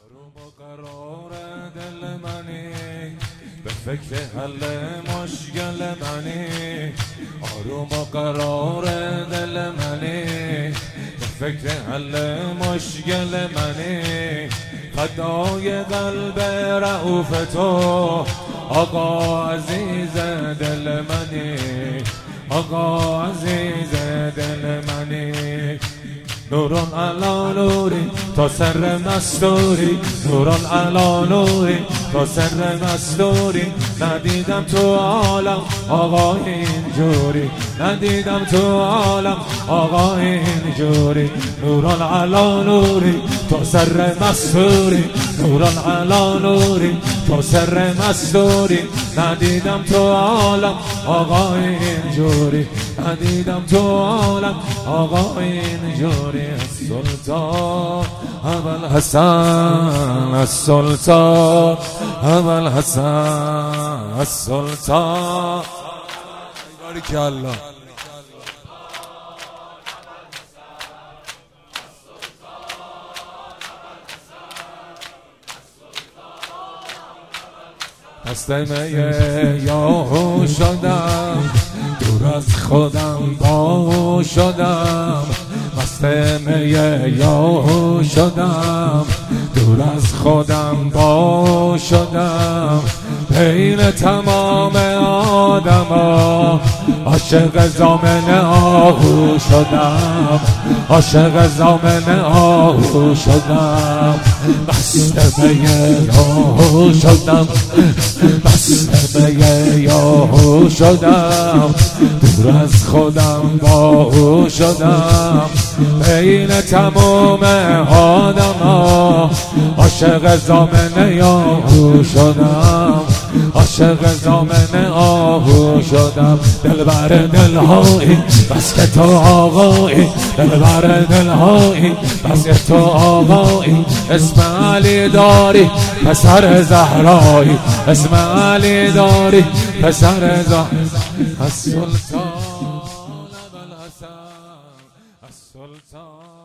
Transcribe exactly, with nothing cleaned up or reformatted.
آروم و قرار دل منی، به فکر حل مشکل منی. آروم و قرار دل منی، به فکر حل مشکل منی. فدای قلب رؤوف تو آقا عزیز دل منی، آقا عزیز دل منی. نوران علا نوری تا سر مستوری، نوران علا نوری تا سر مستوری. ندیدم تو عالم آقا اینجوری، ندیدم تو عالم آقا اینجوری. نوران علا نوری تا سر مستوری، نوران علا نوری تا سر مستوری. ندیدم تو عالم آقا اینجوری، ندیدم تو عالم آقا اینجوری. السلطان ابوالحسن، السلطان ابوالحسن، السلطان. بارک الله. دست میه یاهو شدم، دور از خودم با شدم. مست میه یاهو شدم، دور از خودم با شدم. بین تمام آدما عاشق زامن آهو شدم، عاشق زامن آهو شدم. مست میه یاهو شدم، مست میه یاهو شدم. دور از خودم باهو شدم. بین تمام آدما عاشق زامن یاهو شدم، عاشق زامن آهو شدم. دلبر دلهایی بس که تو آقایی، دلبر دلهایی بس که تو آقایی. اسم علی داری پسر زهرایی، اسم علی داری پسر زهرایی. السلطان ابوالحسن، السلطان.